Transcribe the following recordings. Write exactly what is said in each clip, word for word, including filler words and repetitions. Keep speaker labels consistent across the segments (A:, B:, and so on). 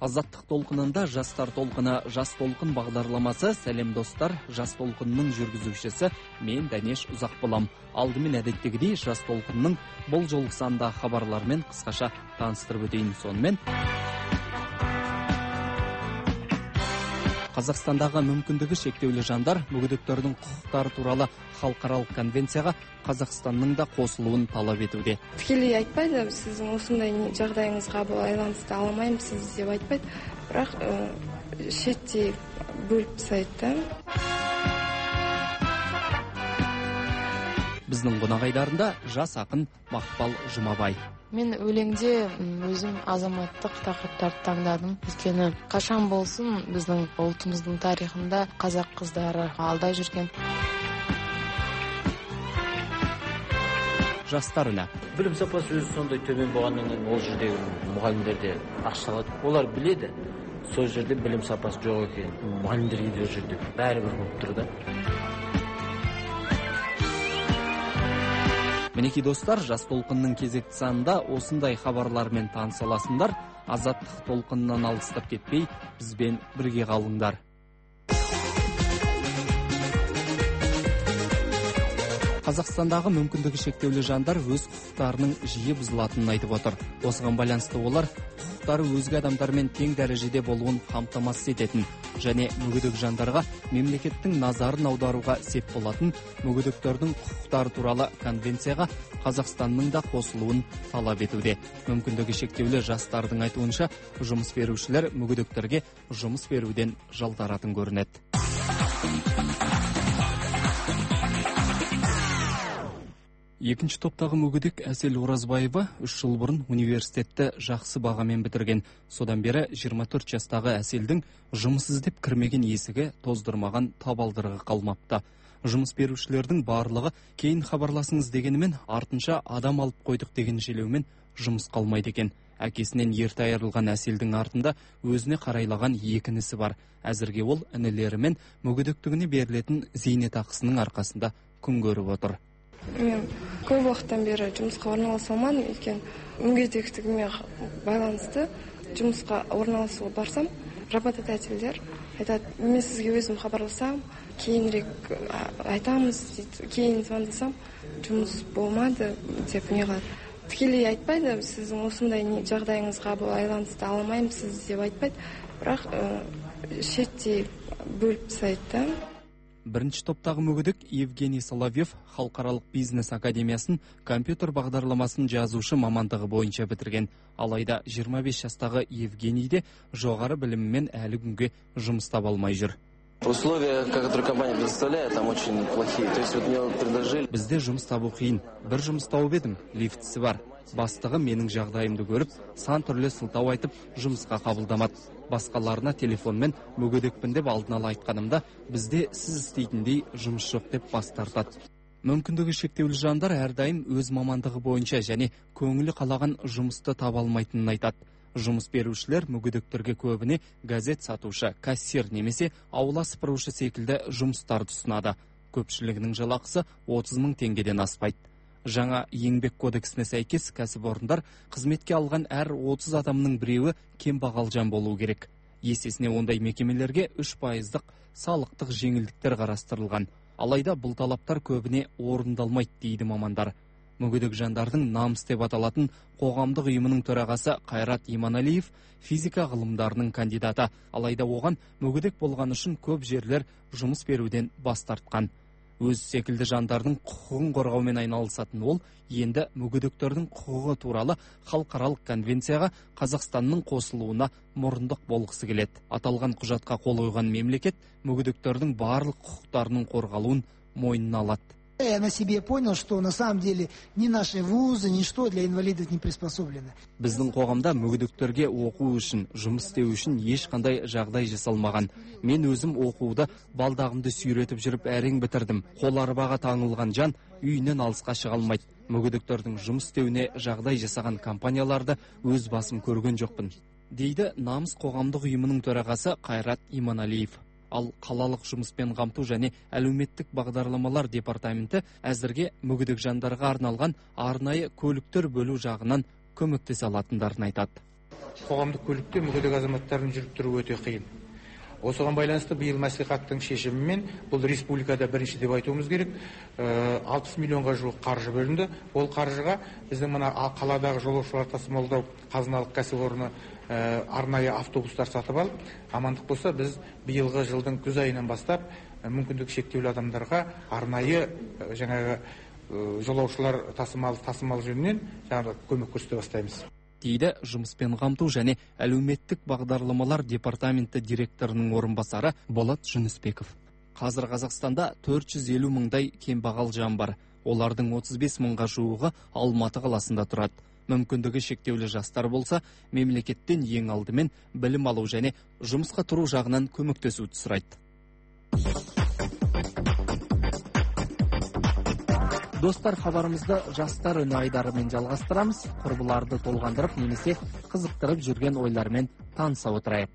A: Азаттық толқынында жастар толқыны жас толқын бағдарламасы. Сәлем достар, жас толқынның жүргізушісі мен Дәнеш Ұзақ болам. Алдымен әдеттегідей жас толқынның бұл жолғы санда хабарлармен қысқаша таныстырып өтейін. Сонымен Қазақстандағы мүмкіндігі шектеулі жандар мүгедектердің құқықтары туралы халықаралық конвенцияға Қазақстанның да қосылуын талап етуде.
B: Тікелей айтпайды, сіздің осындай жағдайыңызға байланысты аламаймын сіз деп айтпайды, бірақ ә, шеттей бөліп тастайды.
A: Біздің қонақайдарында жас ақын Мақпал Жұмабай.
C: Мен өлеңде өзім азаматтық тақырыптарды таңдадым. Өйткені қашан болсын біздің ұлтымыздың тарихында қазақ қыздары алда жүрген.
A: Жастар үні.
D: Білім сапасы өзі сондай төмен болғаннан ол жердегі мұғалімдерде ақша алады. Олар біледі, сол жерде білім сапасы жоқ екен. Мұғалімдерге де ол жерде бәрібір болып тұр да.
A: Мінеки достар, жас толқынның кезекті санында осындай хабарлармен таныса аласыңдар. Азаттық толқынынан алыстап кетпей, бізбен бірге қалыңдар. Қазақстандағы мүмкіндігі шектеулі жандар өз құқықтарының жиі бұзылатынын айтып отыр. Осыған байланысты олар құқықтары өзге адамдармен тең дәрежеде болуын қамтамасыз ететін және мүгедек жандарға мемлекеттің назарын аударуға сеп болатын мүгедектердің құқықтары туралы конвенцияға Қазақстанның да қосылуын талап етуде. Мүмкіндігі шектеулі жастардың айтуынша, жұмыс берушілер мүгедектерге жұмыс беруден жалтаратын көрінеді. Екінші топтағы мүгедек Әсел Оразбаева үш жыл бұрын университетті жақсы бағамен бітірген. Содан бері жиырма төрт жастағы Әселдің жұмыс іздеп кірмеген есігі тоздырмаған табалдырығы қалмапты. Жұмыс берушілердің барлығы кейін хабарласыңыз дегенімен, артынша адам алып қойдық деген желеумен жұмыс қалмайды екен. Әкесінен ерте айырылған Әселдің артында өзіне қарайлаған екі інісі бар. Әзірге ол інілерімен мүгедектігіне берілетін зейнетақысының арқасында күн көріп отыр.
B: Мен көп уақыттан бері жұмысқа орналаса алмадым, өйткені мүгедектігіме байланысты жұмысқа орналасуға барсам, работодательдер айтады, мен сізге өзім хабарласам, кейінірек айтамыз дейді, кейін звондасам, жұмыс болмады деп неғылады. Тікелей айтпайды, сіздің осындай жағдайыңызға байланысты аламаймын сіз деп айтпайды, бірақ ә, шеттей бөліп тастайды.
A: Бірінші топтағы мүгедек Евгений Соловьев халықаралық бизнес академиясын компьютер бағдарламасын жазушы мамандығы бойынша бітірген. Алайда жиырма бес жастағы Евгений де жоғары білімімен әлі күнге жұмыс таба алмай жүр.
E: Условия, которые компания предоставляет, там очень плохие. То есть вот мне предложили.
A: Бізде жұмыс табу қиын. Бір жұмыс тауып едім, лифтісі бар. Бастығы менің жағдайымды көріп, сан түрлі сылтау айтып, жұмысқа қабылдамады. Басқаларына телефонмен мүгедекпін деп алдын ала айтқанымда, бізде сіз істейтіндей жұмыс жоқ деп бас тартады. Мүмкіндігі шектеулі жандар әрдайым өз мамандығы бойынша және көңілі қалаған жұмысты таба алмайтынын айтады. Жұмыс берушілер мүгедектерге көбіне газет сатушы, кассир немесе аула сыпырушы секілді жұмыстарды ұсынады. Көпшілігінің жалақысы отыз мың теңгеден аспайды. Жаңа еңбек кодексіне сәйкес кәсіпорындар қызметке алған әр отыз адамның біреуі кембағал жан болуы керек. Есесіне ондай мекемелерге үш пайыздық салықтық жеңілдіктер қарастырылған. Алайда бұл талаптар көбіне орындалмайды дейді мамандар. Мүгедек жандардың намыс деп аталатын қоғамдық ұйымының төрағасы Қайрат Иманалиев физика ғылымдарының кандидаты. Алайда оған мүгедек болған үшін көп жерлер жұмыс беруден бас тартқан. Өз секілді жандардың құқығын қорғаумен айналысатын ол, енді мүгедектердің құқығы туралы халықаралық конвенцияға Қазақстанның қосылуына мұрындық болғысы келеді. Аталған құжатқа қол қойған мемлекет мүгедектердің барлық құқықтарының қорғалуын мойнына алады.
F: Я на себе понял, что на самом деле ни наши вузы, ничто для инвалидов не приспособлено.
A: Біздің қоғамда мүгедектерге оқу үшін, жұмыс істеу үшін ешқандай жағдай жасалмаған. Мен өзім оқуды балдағымды сүйретіп жүріп әрең бітірдім. Қол арбаға таңылған жан үйінен алысқа шыға алмайды. Мүгедектердің жұмыс істеуіне жағдай жасаған компанияларды өз басым көрген жоқпын, дейді Намыс қоғамдық ұйымының төрағасы Қайрат Иманалиев. Ал қалалық жұмыспен қамту және әлеуметтік бағдарламалар департаменті әзірге мүгедек жандарға арналған арнайы көліктер бөлу жағынан көмектесе алатындарын айтады.
G: Қоғамдық көлікте мүгедек азаматтардың жүріп тұруы өте қиын. Осыған байланысты биыл мәслихаттың шешімімен, бұл республикада бірінші деп айтуымыз керек, алпыс миллионға жуық қаржы бөлінді. Ол қаржыға біздің мына қаладағы жолаушылар тасымалдау қазыналық кәсіпорны арнайы автобустар сатып алып, амандық болса біз биылғы жылдың күз айынан бастап мүмкіндік шектеулі адамдарға арнайы жаңағы жолаушылар тасымал тасымал жөнінен жаңағы көмек көрсете бастаймыз.
A: Дейді жұмыспен қамту және әлеуметтік бағдарламалар департаменті директорының орынбасары Болат Жүнісбеков. Қазір Қазақстанда төрт жүз елу мыңдай кембағал жан бар. Олардың отыз бес мыңға жуығы Алматы қаласында тұрады. Мүмкіндігі шектеулі жастар болса, мемлекеттен ең алдымен білім алу және жұмысқа тұру жағынан көмектесуді сұрайды. Достар, хабарымызды жастар үні айдарымен жалғастырамыз. Құрбыларды толғандырып немесе қызықтырып жүрген ойлармен таныса отырайық.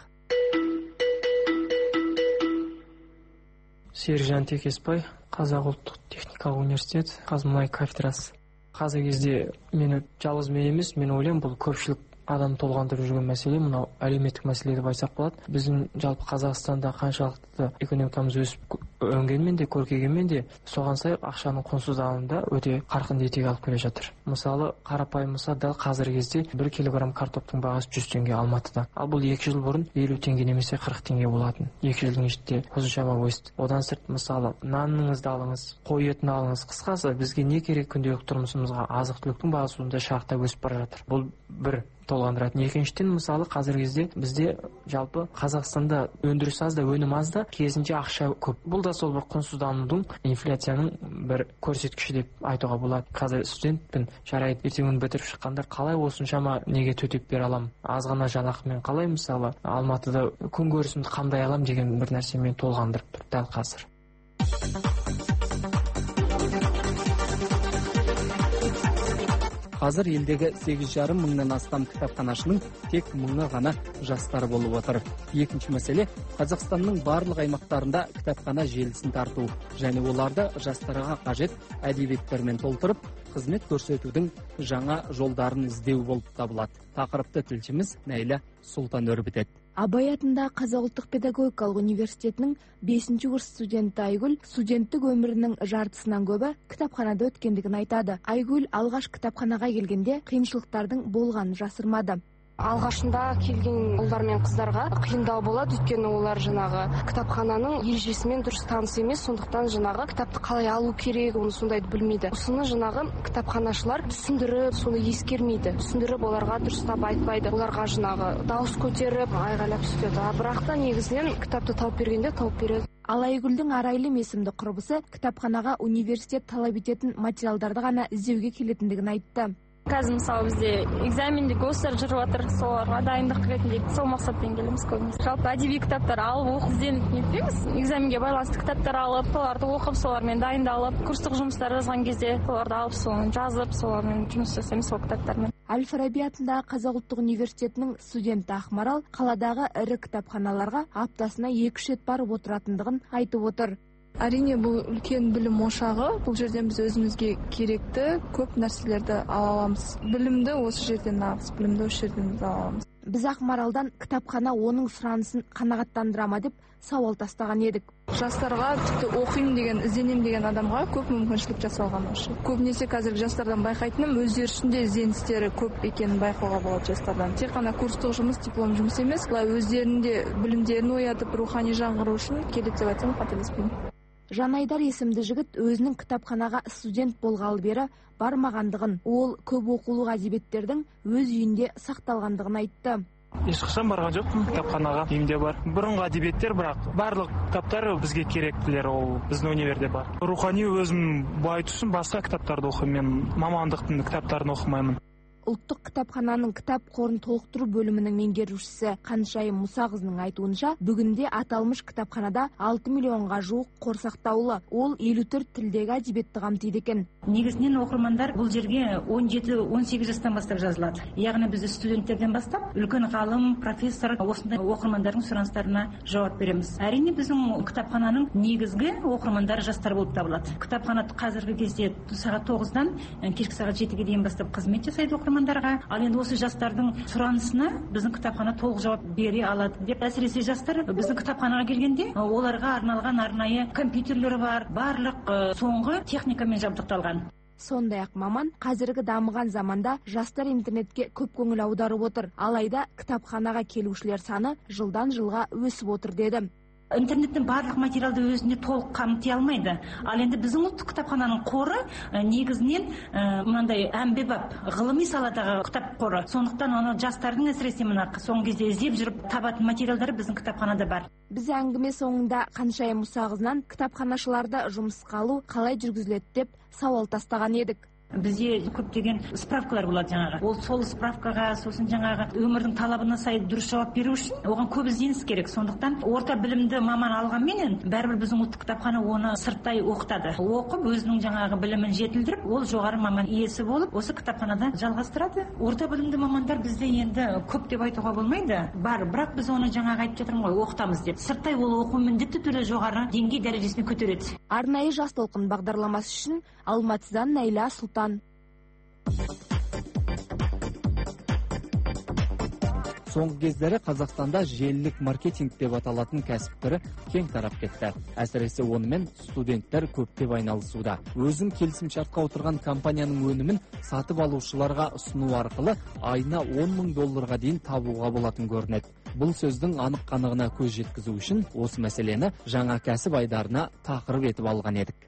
H: Сержан Текеспай, Қазақ ұлттық техникалық университет, қазмұнай кафедрасы. Қазір кезде мені жалғыз мен емес, мен ойлаймын, бұл көпшілік адам толғандырып жүрген мәселе, мынау әлеуметтік мәселе деп айтсақ болады. Біздің жалпы Қазақстанда қаншалықты экономикамыз өсіп өнгенмен де, көркейгенмен де, соған сай ақшаның құнсыздануында өте қарқынды етек алып келе жатыр. Мысалы, қарапайым мысал дәл қазіргі кезде бір килограмм картоптың бағасы жүз теңге Алматыда. Ал бұл екі жыл бұрын елу теңге немесе қырық теңге болатын. екі жылдың ішінде осыншама өсті. Одан сырт, мысалы, наныңызды алыңыз, қой етін алыңыз. Қысқасы, бізге не керек күнделікті тұрмысымызға азық-түліктің бағасы онда шарықтап өсіп бара жатыр. Бұл бір толғандыратын. Екіншіден, мысалы, қазіргі кезде бізде жалпы Қазақстанда өндіріс аз да, өнім аз да, керісінше ақша көп. Бұл да сол бір құнсызданудың, инфляцияның бір көрсеткіші деп айтуға болады. Қазір студентпін, жарайды, ертең күні бітіріп шыққандар қалай осыншама неге төтеп бере аламын? Аз ғана жалақымен қалай, мысалы, Алматыда күн көрісімді қамдай алам деген бір нәрсемен толғандырып тұр дәл қазір.
A: Қазір елдегі сегіз жарым мыңнан астам кітапханашының тек мыңы ғана жастар болып отыр. Екінші мәселе, Қазақстанның барлық аймақтарында кітапхана желісін тарту және оларды жастарға қажет әдебиеттермен толтырып, қызмет көрсетудің жаңа жолдарын іздеу болып табылады. Тақырыпты тілшіміз Нәйлә Сұлтан өрбітеді.
I: Абай атындағы Қазақ ұлттық педагогикалық университетінің бесінші курс студенті Айгүл студенттік өмірінің жартысынан көбі кітапханада өткендігін айтады. Айгүл алғаш кітапханаға келгенде қиыншылықтардың болғанын жасырмады.
B: Алғашында келген ұлдар мен қыздарға қиындау болады, өйткені олар жаңағы кітапхананың ережесімен дұрыс таныс емес, сондықтан жаңағы кітапты қалай алу керек, оны сондайды білмейді. Осыны жаңағы кітапханашылар түсіндіріп, соны ескермейді. Түсіндіріп оларға дұрыстап айтпайды. Оларға жаңағы дауыс көтеріп, айғайлап сөйтеді. Бірақ та негізінен кітапты тауып бергенде тауып береді.
I: Ал Айгүлдің Арайлым есімді құрбысы кітапханаға университет талап ететін материалдарды ғана іздеуге келетіндігін айтты.
J: Қазір мысалы бізде экзаменде гостар жүріп жатыр, соларға дайындық ретінде сол мақсатпен келеміз көбінесе. Жалпы әдеби кітаптар алып оқып ізденіп нетпейміз. Экзаменге байланысты кітаптар алып, соларды оқып, солармен дайындалып, курстық жұмыстар жазған кезде соларды алып, соны жазып, солармен жұмыс жасаймыз сол кітаптармен.
I: Әл-Фараби атындағы Қазақ ұлттық университетінің студенті Ақмарал қаладағы ірі кітапханаларға аптасына екі рет барып отыратындығын айтып отыр.
B: Әрине, бұл үлкен білім ошағы. Бұл жерден біз өзімізге керекті көп нәрселерді ала аламыз. Білімді осы жерден аламыз, білімді осы жерден ала аламыз.
I: Біз Ақмаралдан кітапхана оның сұранысын қанағаттандыра ма деп сауал тастаған едік.
B: Жастарға тіпті оқимын деген, ізденем деген адамға көп мүмкіншілік жасалған осы. Көбінесе қазіргі жастардан байқайтыным, өздері ішінде ізденістері көп екенін байқауға болады жастардан. Тек қана курстық жұмыс, диплом жұмыс емес, былай өздерінде білімдерін оятып, рухани жаңғыру үшін келеді деп айтсам қателеспеймін.
I: Жанайдар есімді жігіт өзінің кітапханаға студент болғалы бері бармағандығын, ол көп оқулық әдебиеттердің өз үйінде сақталғандығын айтты.
H: Ешқашан барған жоқпын кітапханаға, үйімде бар. Бұрынғы әдебиеттер, бірақ барлық кітаптар бізге керектілер, ол біздің универде бар. Рухани өзім байыту үшін басқа кітаптарды оқимын, мен мамандықтың кітаптарын оқымаймын.
I: Ұлттық кітапхананың кітап қорын толықтыру бөлімінің меңгерушісі Қаншайым Мұсақызының айтуынша, бүгінде аталмыш кітапханада алты миллионға жуық қор сақтаулы. Ол елу төрт тілдегі әдебиетті қамтиды екен.
K: Негізінен оқырмандар бұл жерге он жеті он сегіз жастан бастап жазылады. Яғни біз студенттерден бастап үлкен ғалым, профессор осындай оқырмандардың сұраныстарына жауап береміз. Әрине біздің кітапхананың негізгі оқырмандары жастар болып табылады. Кітапхана қазіргі кезде сағат тоғыздан кешкі сағат жетіге дейін бастап қызмет жасайды оқырмандар. оқырмандарға. Ал енді осы жастардың сұранысына біздің кітапхана толық жауап бере алады деп. Әсіресе жастар біздің кітапханаға келгенде оларға арналған арнайы компьютерлер бар, барлық соңғы техникамен жабдықталған.
I: Сондай-ақ маман қазіргі дамыған заманда жастар интернетке көп көңіл аударып отыр. Алайда кітапханаға келушілер саны жылдан жылға өсіп отыр деді.
K: Интернеттің барлық материалды өзінде толық қамти алмайды. Ал енді біздің ұлттық кітапхананың қоры негізінен мынандай әмбебап ғылыми саладағы кітап қоры. Сондықтан оны жастардың әсіресе мына соңғы кезде іздеп жүріп табатын материалдары біздің кітапханада бар.
I: Біз әңгіме соңында Қаншайым Мұсағызынан кітапханашыларды жұмысқа алу қалай жүргізіледі деп сауал тастаған едік.
K: Бізде көптеген справкалар болады жаңағы. Ол сол справкаға, сосын жаңағы өмірдің талабына сай дұрыс жауап беру үшін оған көп ізденіс керек. Сондықтан орта білімді маман алғанменен бәрібір біздің ұлттық кітапхана оны сырттай оқытады. Оқып өзінің жаңағы білімін жетілдіріп, ол жоғары маман иесі болып, осы кітапханада жалғастырады. Орта білімді мамандар бізде енді көп деп айтуға болмайды. Бар, бірақ біз оны жаңағы айтып жатырмын ғой, оқытамыз деп. Сырттай ол оқу міндетті түрде жоғары деңгей дәрежесіне көтереді.
I: Арнайы жас толқын бағдарламасы үшін Алматыдан Найла Сұлтан.
A: Соңғы кездері Қазақстанда желілік маркетинг деп аталатын кәсіп түрі кең тарап кетті. Әсіресе онымен студенттер көптеп айналысуда. Өзін келісімшартқа отырған компанияның өнімін сатып алушыларға ұсыну арқылы айына он мың долларға дейін табуға болатын көрінеді. Бұл сөздің анық қанығына көз жеткізу үшін осы мәселені жаңа кәсіп айдарына тақырып етіп алған едік.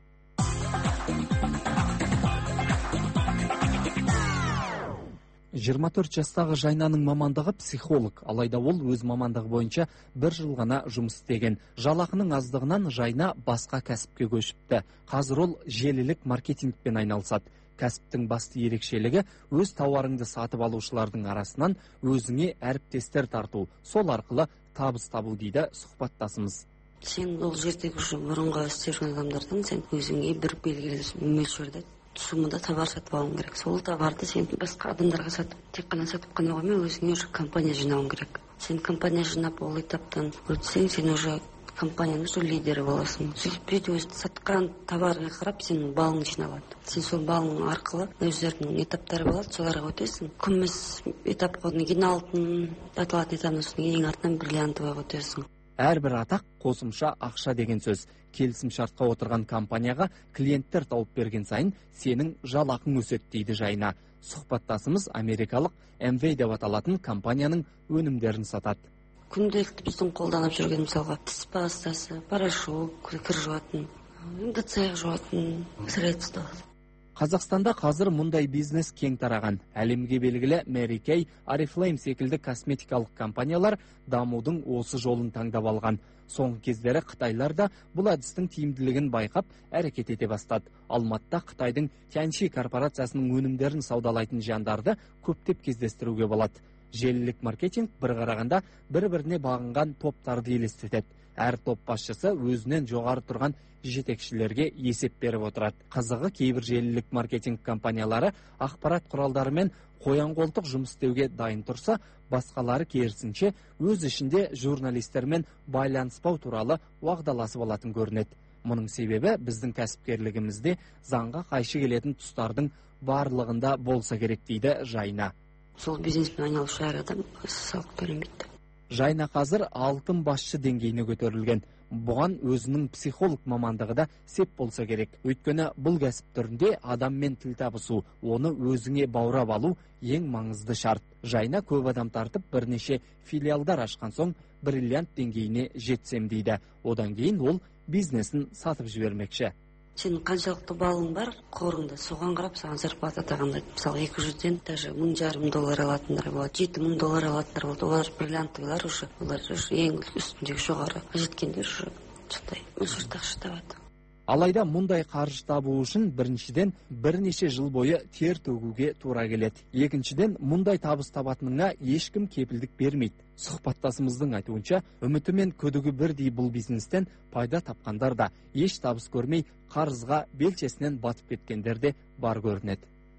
A: жиырма төрт жастағы Жайнаның мамандығы психолог, алайда ол өз мамандығы бойынша бір жыл ғана жұмыс істеген. Жалақының аздығынан Жайна басқа кәсіпке көшіпті. Қазір ол желілік маркетингпен айналысады. Кәсіптің басты ерекшелігі өз тауарыңды сатып алушылардың арасынан өзіңе әріптестер тарту, сол арқылы табыс табу дейді сұхбаттасымыз.
L: Сен ол жердегі бұрынғы істеп жүрген адамдардан сен өзіңе бір белгілі мөлшерде суммада товар сатып алуың керек. Сол товарды сен басқа адамдарға сатып, тек қана сатып қана қоймай, өзіңе уже компания жинауың керек. Сен компания жинап, ол этаптан өтсең, сен уже компанияның уже лидері боласың. Сөйтіп өзі сатқан товарға қарап, сенің балың жиналады. Сен сол балың арқылы өздерінің этаптары болады, соларға өтесің. Күміс этапқа кейін алтын аталатын этаптан соң ең артынан бриллиантовыйға өтесің.
A: Әрбір атақ қосымша ақша деген сөз. Келісімшартқа отырған компанияға клиенттер тауып берген сайын сенің жалақың өседі дейді Жайна. Сұхбаттасымыз америкалық эм вей деп аталатын компанияның өнімдерін сатады.
L: Күнделікті біздің қолданып жүрген мысалға тіс пастасы, порошок, кір жуатын, ыдыс-аяқ жуатын средства.
A: Қазақстанда қазір мұндай бизнес кең тараған. Әлемге белгілі Mary Kay, Oriflame секілді косметикалық компаниялар дамудың осы жолын таңдап алған. Соңғы кездері Қытайлар да бұл әдістің тиімділігін байқап, әрекет ете бастады. Алматыда Қытайдың Тяньши корпорациясының өнімдерін саудалайтын жандарды көптеп кездестіруге болады. Желілік маркетинг бір қарағанда бір-біріне бағынған топтарды елестетеді. Әр топ басшысы өзінен жоғары тұрған жетекшілерге есеп беріп отырады. Қызығы, кейбір желілік маркетинг компаниялары ақпарат құралдарымен қоян-қолтық жұмыс істеуге дайын тұрса, басқалары керісінше өз ішінде журналистермен байланыспау туралы уағдаласып алатын көрінеді. Мұның себебі біздің кәсіпкерлігімізде заңға қайшы келетін тұстардың барлығында болса керек дейді Жайна.
L: Сол бизнеспен айналысушы әр адам салық төлемейді.
A: Жайна қазір алтын басшы деңгейіне көтерілген. Бұған өзінің психолог мамандығы да сеп болса керек. Өйткені бұл кәсіп түрінде адаммен тіл табысу, оны өзіңе баурап алу ең маңызды шарт. Жайна көп адам тартып бірнеше филиалдар ашқан соң бриллиант деңгейіне жетсем дейді. Одан кейін ол бизнесін сатып жібермекші.
L: Сен қаншалықты балың бар, қорыңда соған қарап саған зарплата тағайындайды. Мысалы екі жүзден даже мың жарым доллар алатындар болады, жеті мың доллар алатындар болады. Олар бриллиантовыйлар уже, олар ең үстіндегі жоғары жеткендер уже сондай мөлшерде ақша табады.
A: Алайда мұндай қаржы табу үшін біріншіден бірнеше жыл бойы тер төгуге тура келеді. Екіншіден, мұндай табыс табатыныңа ешкім кепілдік бермейді. Сұхбаттасымыздың айтуынша, үміті мен күдігі бірдей бұл бизнестен пайда тапқандар да еш табыс көрмей қарызға белшесінен батып кеткендер де бар көрінеді.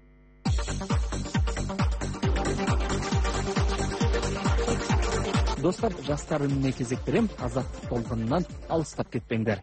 A: Достар, жастар үніне кезек берем, азаттық толқынынан алыстап кетпеңдер.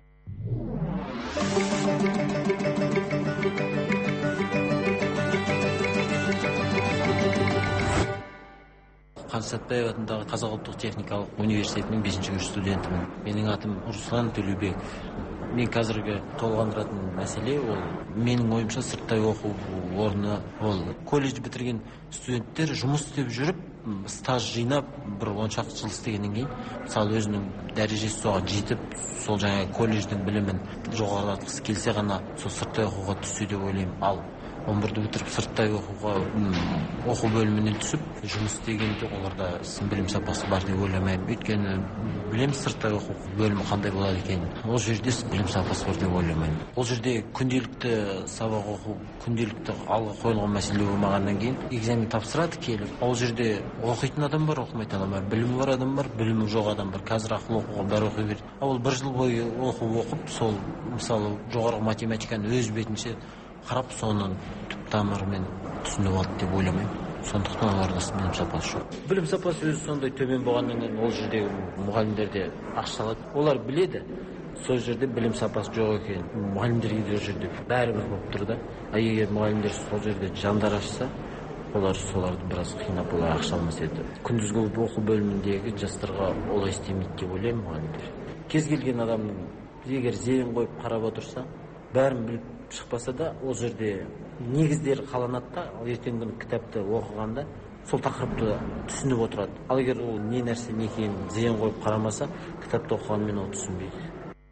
D: Қаныш Сәтпаев атындағы Қазақ ұлттық техникалық университетінің бесінші курс студентімін. Менің атым Руслан Төлеубеков. Мен қазіргі толғандыратын мәселе ол менің ойымша сырттай оқу орны ол колледж бітірген студенттер жұмыс істеп жүріп стаж жинап бір он шақты жыл істегеннен кейін мысалы өзінің дәрежесі соған жетіп сол жаңағы колледждің білімін жоғарылатқысы келсе ғана сол сырттай оқуға түссе деп ойлаймын. Ал он бірді бітіріп сырттай оқуға оқу бөліміне түсіп жұмыс істегенде оларда білім сапасы бар деп ойламаймын. Өйткені білеміз сырттай оқу бөлімі қандай болады екенін. Ол жерде білім сапасы бар деп ойламаймын. Ол жерде күнделікті сабақ оқу, күнделікті алға қойылған мәселе болмағаннан кейін экзамен тапсырады келіп. Ол жерде оқитын адам бар, оқымайтын адам бар, білімі бар адам бар, білімі жоқ адам бар. Қазір ақыл оқуға бәрі оқи береді. Ол бір жыл бойы оқу оқып, сол мысалы жоғарғы математиканы өз бетінше қарап соның түп тамырымен түсініп алды деп ойламаймын. Сондықтан оларда білім сапасы жоқ. Білім сапасы өзі сондай төмен болғаннан кейін ол жерде мұғалімдер де ақша алады. Олар біледі, сол жерде білім сапасы жоқ екен. Мұғалімдерге де ол жерде бәрібір болып тұр да. А егер мұғалімдер сол жерде жандар ашса, олар соларды біраз қинап олар ақша алмас еді. Күндізгі оқу бөліміндегі жастарға олай істемейді деп ойлаймын мұғалімдер. Кез келген адамның егер зейін қойып қарап отырса, бәрін біліп шықпаса да ол жерде негіздер қаланады да, ертеңгі күні кітапты оқығанда сол тақырыпты түсініп отырады. Ал егер ол не нәрсе не екенін зейін қойып қарамаса, кітапты оқығанмен ол түсінбейді.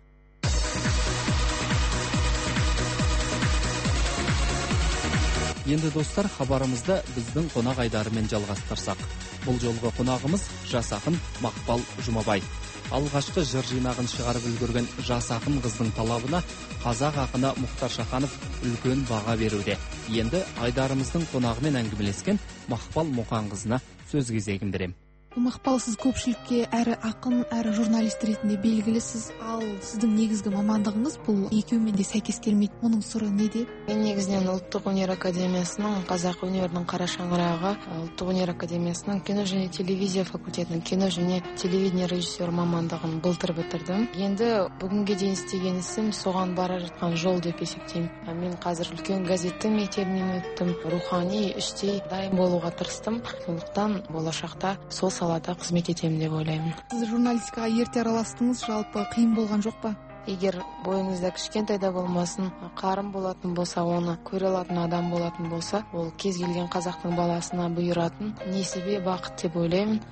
A: Енді достар, хабарымызды біздің қонақ айдарымен жалғастырсақ. Бұл жолғы қонағымыз жас ақын Мақпал Жұмабай. Алғашқы жыр жинағын шығарып үлгерген жас ақын қыздың талабына қазақ ақыны Мұхтар Шаханов үлкен баға беруде. Енді айдарымыздың қонағымен әңгімелескен Мақпал Мұқанқызына сөз кезегін берем.
I: Мақпал, сіз көпшілікке әрі ақын, әрі журналист ретінде белгілісіз, ал сіздің негізгі мамандығыңыз бұл екеуімен де сәйкес келмейді. Оның сыры неде?
C: Мен негізінен Ұлттық өнер академиясының, Қазақ өнерінің қара шаңырағы, Ұлттық өнер академиясының кино және телевизия факультетінің кино және телевидение режиссер мамандығын былтыр бітірдім. Енді бүгінге дейін істеген ісім соған бара жатқан жол деп есептеймін. Мен қазір үлкен газеттің мектебінен өттім. Рухани іштей дайын болуға тырыстым. Сондықтан болашақта сол салада қызмет етемін деп ойлаймын.
I: Сіз журналистикаға ерте араластыңыз, жалпы қиын болған жоқ па?
C: Егер бойыңызда кішкентай да болмасын, қарым болатын болса, оны көре алатын адам болатын болса, ол кез келген қазақтың баласына бұйыратын несібе бақыт деп ойлаймын.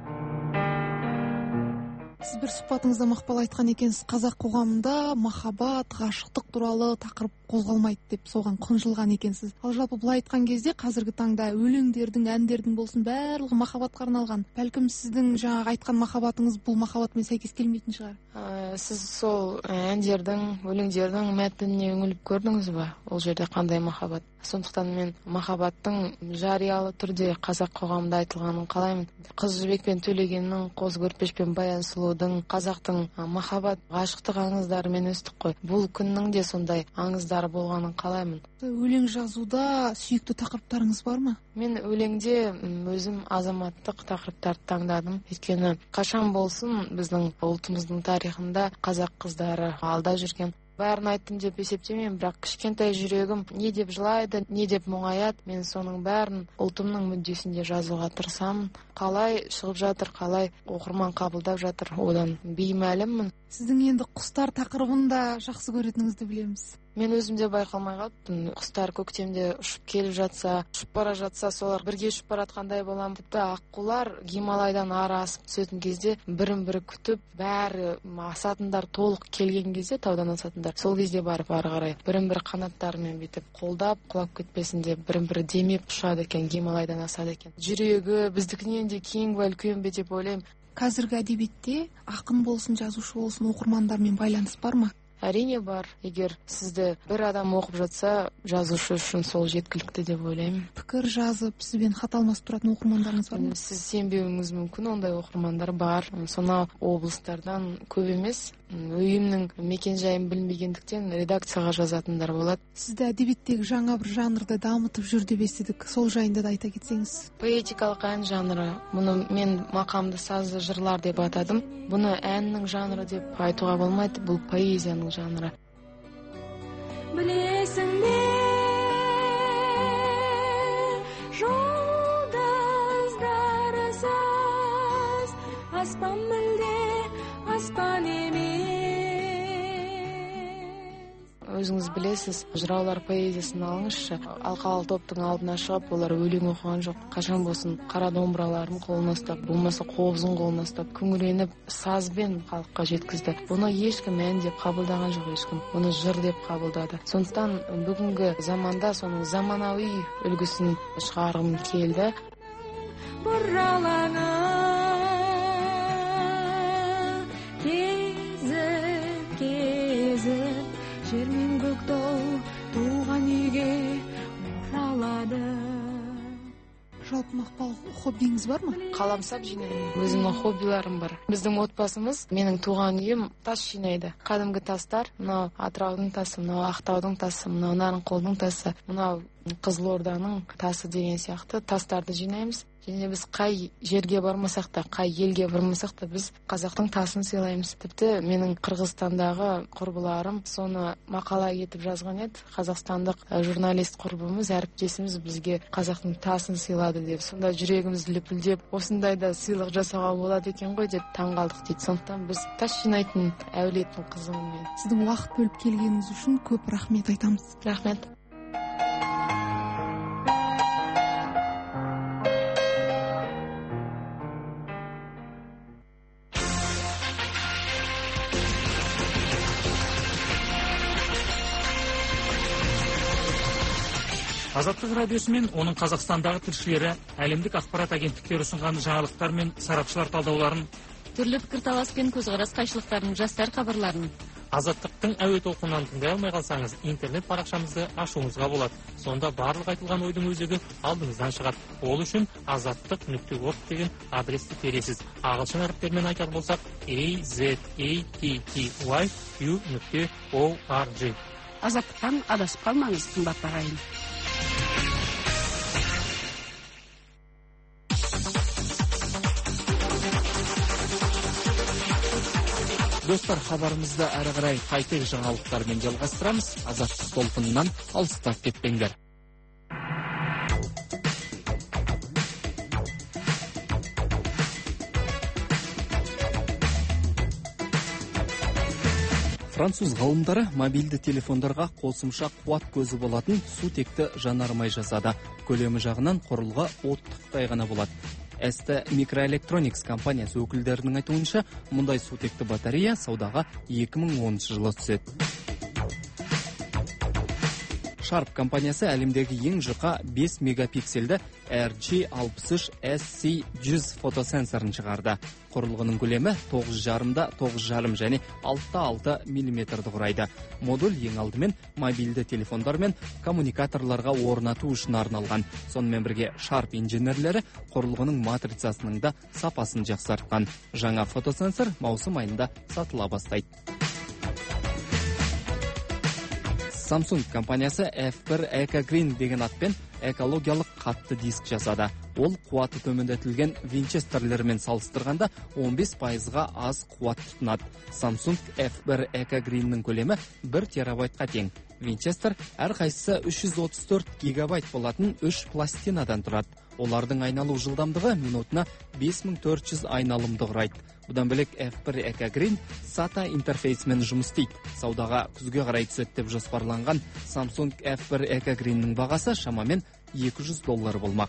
I: Сіз бір сұхбатыңызда Мақпал айтқан екенсіз, қазақ қоғамында махаббат, ғашықтық туралы тақырып қозғалмайды деп соған қынжылған екенсіз. Ал жалпы былай айтқан кезде қазіргі таңда өлеңдердің, әндердің болсын барлығы махаббатқа арналған. Бәлкім сіздің жаңағы айтқан махаббатыңыз бұл махаббатмен сәйкес келмейтін шығар.
C: Ә, сіз сол әндердің, өлеңдердің мәтініне үңіліп көрдіңіз ба? Ол жерде қандай махаббат? Сондықтан мен махаббаттың жариялы түрде қазақ қоғамында айтылғанын қалаймын. Қыз Жібек пен Төлегеннің, Қоз Көрпеш пен Баян Сұлудың, қазақтың махаббат, ғашықтық аңыздарымен өстік қой. Бұл күннің де сондай аңыздары болғанын қалаймын.
I: Өлең жазуда сүйікті тақырыптарыңыз бар ма?
C: Мен өлеңде өзім азаматтық тақырыптарды таңдадым. Өйткені қашан болсын біздің ұлтымыздың тарихында қазақ қыздары алда жүрген. Бәрін айттым деп есептемеймін, бірақ кішкентай жүрегім не деп жылайды, не деп мұңаяды, мен соның бәрін ұлтымның мүддесінде жазуға тырысамын. Қалай шығып жатыр, қалай оқырман қабылдап жатыр, одан беймәліммін.
I: Сіздің енді құстар тақырыбын да жақсы көретініңізді білеміз.
C: Мен өзімде байқалмай қалыппын. Құстар көктемде ұшып келіп жатса, ұшып бара жатса, солар бірге ұшып баратқандай боламын. Тіпті аққулар Гималайдан ары асып түсетін кезде бірін-бірі күтіп, бәрі асатындар толық келген кезде, таудан асатындар, сол кезде барып ары қарай бірін-бірі қанаттарымен бүйтіп қолдап, құлап кетпесін деп бірін-бірі демеп ұшады екен, Гималайдан асады екен. Жүрегі біздікінен де кең бе, үлкен бе деп ойлаймын.
I: Қазіргі әдебиетте ақын болсын, жазушы болсын, оқырмандармен байланыс бар ма?
C: Әрине бар. Егер сізді бір адам оқып жатса, жазушы үшін сол жеткілікті деп ойлаймын.
I: Пікір жазып, сізбен хат алмасып тұратын оқырмандарыңыз бар ма?
C: Сіз сенбеуіңіз мүмкін, ондай оқырмандар бар. Сонау облыстардан көп емес. Үйімнің мекен жайын білмегендіктен редакцияға жазатындар болады.
I: Сізді әдебиеттегі жаңа бір жанрды дамытып жүр деп естідік. Сол жайында да айта кетсеңіз.
C: Поэтикалық ән жанры. Мұны мен мақамды сазды жырлар деп атадым. Бұны әннің жанры деп айтуға болмайды. Бұл поэзияның жанры.
M: Білесің бе, жұлдыздар аспан мүлде аспан емес.
C: Өзіңіз білесіз, жыраулар поэзиясын алыңызшы. Алқалы топтың алдына шығып, олар өлең оқыған жоқ. Қашан болсын қара домбыраларын қолына ұстап, болмаса қобызын қолына ұстап, күңіреніп, сазбен халыққа жеткізді. Бұны ешкім ән деп қабылдаған жоқ, ешкім. Бұны жыр деп қабылдады. Сондықтан бүгінгі заманда соның заманауи үлгісін шығарғым келді.
M: Бұралаңы кезіп, кезіп, жер мен көктау туған үйге оралады.
I: Жалпы Мақпал, хоббиіңіз бар ма?
C: Қаламсап жинаймын. Өзімнің хоббиларым бар. Біздің отбасымыз, менің туған үйім тас жинайды. Қадімгі тастар, мынау Атыраудың тасы, мынау Ақтаудың тасы, мынау Нарынқолдың тасы, мынау Қызылорданың тасы деген сияқты тастарды жинаймыз. Және біз қай жерге бармасақ та, қай елге бармасақ та, біз қазақтың тасын сыйлаймыз. Тіпті менің Қырғызстандағы құрбыларым соны мақала етіп жазған еді. Қазақстандық журналист құрбымыз, әріптесіміз бізге қазақтың тасын сыйлады деп. Сонда жүрегіміз лүпілдеп, осындайда сыйлық жасауға болады екен ғой деп таңғалдық дейді. Сондықтан біз тас жинайтын әулеттің қызымын мен.
I: Сіздің уақыт бөліп келгеніңіз үшін көп рахмет айтамыз.
C: Рахмет.
N: Азаттық радиосы мен оның Қазақстандағы тілшілері әлемдік ақпарат агенттіктері ұсынған жаңалықтар мен сарапшылар талдауларын,
O: түрлі пікірталас пен көзқарас қайшылықтарын, жастар хабарларын
N: Азаттықтың әуе толқынынан тыңдай алмай қалсаңыз, интернет парақшамызды ашуыңызға болады. Сонда барлық айтылған ойдың өзегі алдыңыздан шығады. Ол үшін азаттық нүкте орг деген адресті тересіз. Ағылшын әріптермен айтар болсақ a z a t t y u нүкте org.
O: Азаттықтан адасып қалмаңыз, қымбатты ағайын.
A: Достар, хабарымызды әрі қарай қайтек жаңалықтармен жалғастырамыз. Азаттық толқынынан алыстап кетпеңдер. Француз ғалымдары мобильді телефондарға қосымша қуат көзі болатын сутекті жанармай жасады. Көлемі жағынан құрылғы оттықтай ғана болады. эс тэ Microelectronics компаниясы өкілдерінің айтуынша, мұндай сутекті батарея саудаға екі мың оныншы жылы түседі. Sharp компаниясы әлемдегі ең жұқа бес мегапиксельді эр джи алпыс үш эс си жүз фотосенсорын шығарды. Құрылғының көлемі тоғыз жарымда тоғыз жарым және алтыда алты миллиметрді құрайды. Модуль ең алдымен мобильді телефондар мен коммуникаторларға орнату үшін арналған. Сонымен бірге Sharp инженерлері құрылғының матрицасының да сапасын жақсартқан. Жаңа фотосенсор маусым айында сатыла бастайды. Samsung компаниясы эф бір Eco Green деген атпен экологиялық қатты диск жасады. Ол қуаты төмендетілген винчестерлермен салыстырғанда он бес пайызға аз қуат тұтынады. Samsung эф бір Eco Green'нің көлемі бір терабайтқа тең. Винчестер әрқайсысы үш жүз отыз төрт гигабайт болатын үш пластинадан тұрады. Олардың айналу жылдамдығы минутына бес мың төрт жүз айналымды құрайды. Бұдан бөлек эф бір Eco Green сата интерфейсімен жұмыс істейді. Саудаға күзге қарай түседі деп жоспарланған Samsung эф бір Eco Green'нің бағасы шамамен екі жүз доллар болмақ.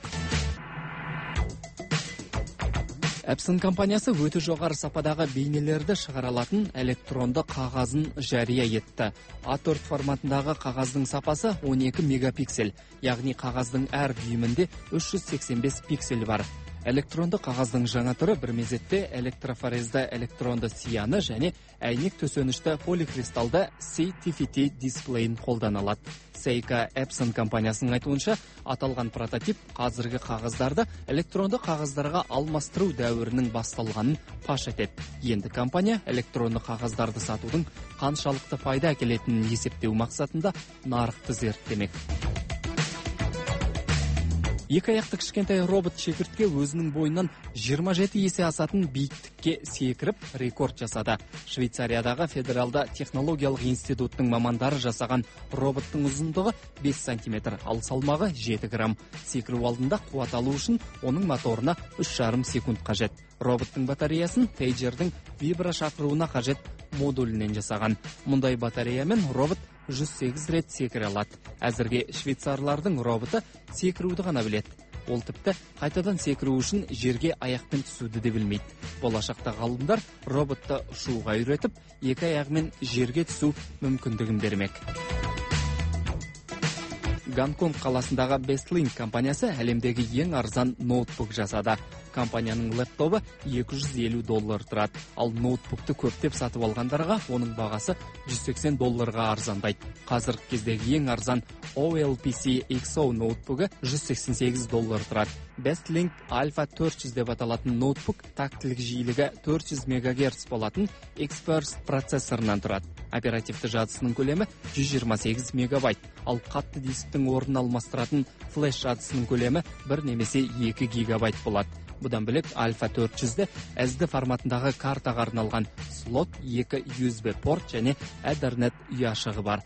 A: Epson компаниясы өте жоғары сападағы бейнелерді шығара алатын электронды қағазын жария етті. а төрт форматындағы қағаздың сапасы он екі мегапиксель, яғни қағаздың әр дюймінде үш жүз сексен бес пиксель бар. Электронды қағаздың жаңа түрі бір мезетте электрофорезді электронды сияны және әйнек төсенішті поликристалды си ти эф ти дисплейін қолдана алады. Seika Epson компаниясының айтуынша, аталған прототип қазіргі қағаздарды электронды қағаздарға алмастыру дәуірінің басталғанын паш етеді. Енді компания электронды қағаздарды сатудың қаншалықты пайда әкелетінін есептеу мақсатында нарықты зерттемек. Екі аяқты кішкентай робот шегіртке өзінің бойынан жиырма жеті есе асатын биіктікке секіріп рекорд жасады. Швейцариядағы федералды технологиялық институттың мамандары жасаған роботтың ұзындығы бес сантиметр, ал салмағы жеті грамм. Секіру алдында қуат алу үшін оның моторына үш жарым секунд қажет. Роботтың батареясын пейджердің вибра шақыруына қажет модулінен жасаған. Мұндай батареямен робот жүз сегіз рет секіре алады. Әзірге швейцарлардың роботы секіруді ғана біледі. Ол тіпті қайтадан секіру үшін жерге аяқпен түсуді де білмейді. Болашақта ғалымдар роботты ұшуға үйретіп, екі аяғымен жерге түсу мүмкіндігін бермек. Гонконг қаласындағы Bestlink компаниясы әлемдегі ең арзан ноутбук жасады. Компанияның лэптобы екі жүз елу доллар тұрады, ал ноутбукты көптеп сатып алғандарға оның бағасы жүз сексен долларға арзандайды. Қазіргі кездегі ең арзан о эл пи си икс о ноутбугі жүз сексен сегіз доллар тұрады. Bestlink Alpha төрт жүз деп аталатын ноутбук тактілік жиілігі төрт жүз мегагерц болатын Express процессорынан тұрады. Оперативті жадысының көлемі жүз жиырма сегіз мегабайт, ал қатты дисктің орнын алмастыратын флеш жадысының көлемі бір немесе екі гигабайт болады. Бұдан бөлек Alpha төрт жүзде эс ди форматындағы картаға арналған слот, екі ю эс би порт және Ethernet ұяшығы бар.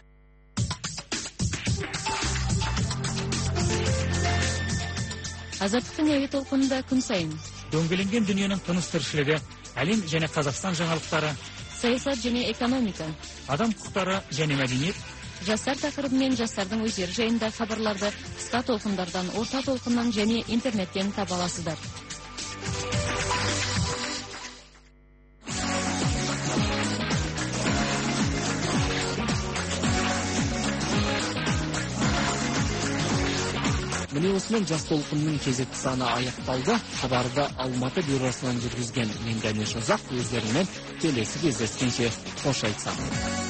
O: Азаттықтың әуе толқынында күн сайын
P: дөңгеленген дүниенің тыныс тіршілігі, әлем және Қазақстан жаңалықтары,
O: саясат және экономика,
P: адам құқықтары және мәдениет,
O: жастар тақырыбы мен жастардың өздері жайында хабарларды қысқа толқындардан, орта толқыннан және интернеттен таба аласыздар.
A: Міне осымен жас толқынның кезекті саны аяқталды. Хабарды Алматы бюросынан жүргізген мен Дәнеш Озақ, өздерімен келесі кездескенше қош айтсам.